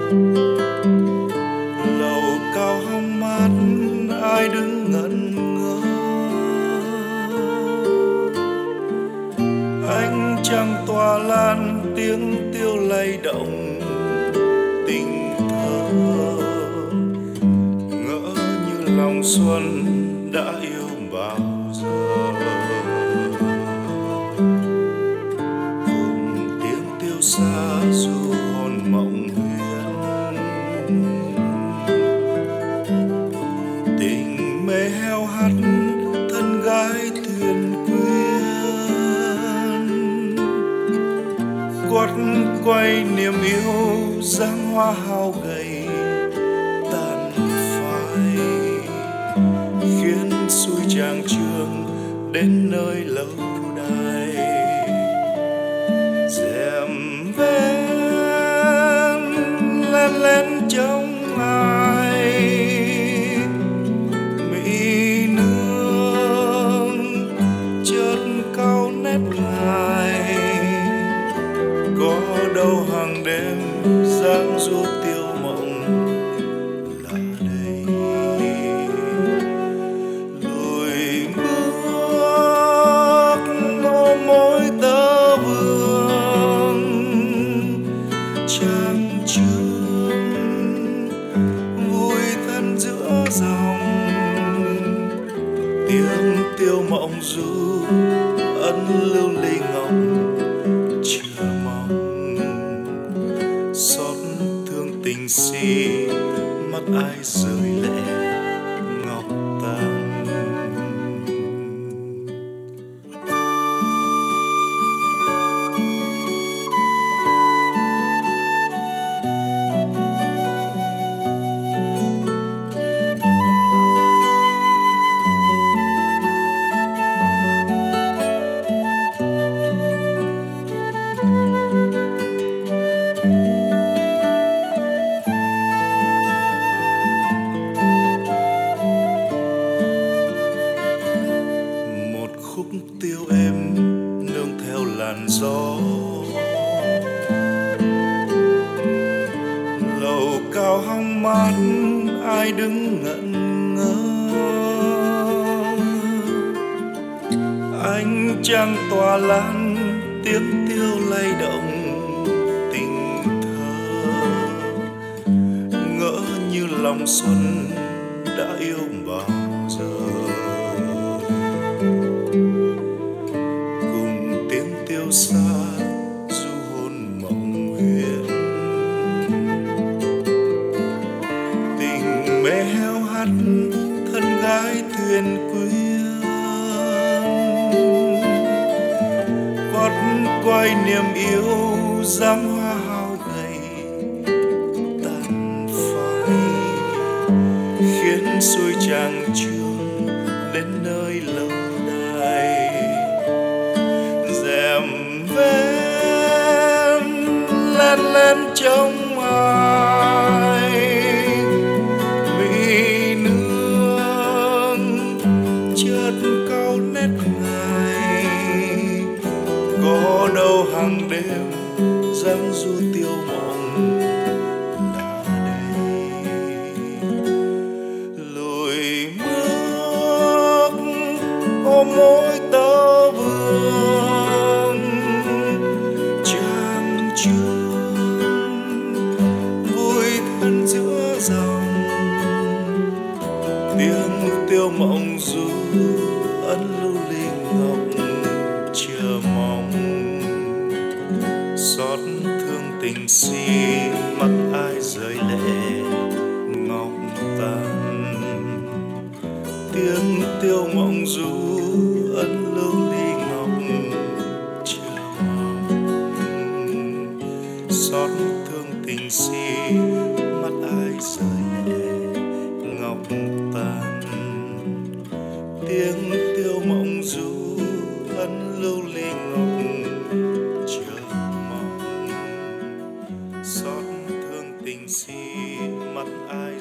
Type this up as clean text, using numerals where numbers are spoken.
lầu cao hóng mát ai đứng ngẩn ngơ. Ánh trăng tỏa lan tiếng tiêu lay động tình thơ, ngỡ như lòng xuân đã yêu bao giờ. Cùng tiếng tiêu xa du hồn mộng huyễn, tình mê heo hắt thân gái thuyền quyến, quất quay niềm yêu dáng hoa hao gầy tàn phai, khiến xuôi chàng trường đến nơi lâu đài. Rèm ven lén lén trông ai mỹ nương chợt cau nét ngài, có đâu hàng đêm dáng du tiêu mộng là đây. Lùi bước ôm môi tơ vương trang trường, vui thân giữa dòng tiếng tiêu mộng du ân lưu ly ngọc chờ mong. Xót thương tình si mắt ai rơi lệ ngọc tàn. Khúc tiêu êm nương theo làn gió, lầu cao hóng mát ai đứng ngẩn ngơ. Ánh trăng tỏa lan tiếng tiêu lay động tình thơ, ngỡ như lòng xuân đã yêu bao giờ. Xa du hồn mộng huyễn, tình mê heo hắt thân gái thuyền quyến, quất quay niềm yêu dáng hoa hao gầy tàn phai, khiến xuôi chàng trường đến nơi lâu đài. Rèm ven lén lén trông ai mỹ nương chợt cau nét ngài, có đâu hàng đêm dáng du tiêu mộng là đây. Lùi bước ôm môi tơ vương trang trường, vui thân giữa dòng tiếng tiêu mộng du ân lưu ly ngọc chờ mong. Xót thương tình si mắt ai rơi lệ ngọc tàn, tiếng tiêu mộng du ân lưu ly ngọc chờ mong. Xót thương tình si mắt ai rơi lệ ngọc tàn, tiếng tiêu mộng du ân lưu ly ngọc chờ mong. Xót thương tình si mắt ai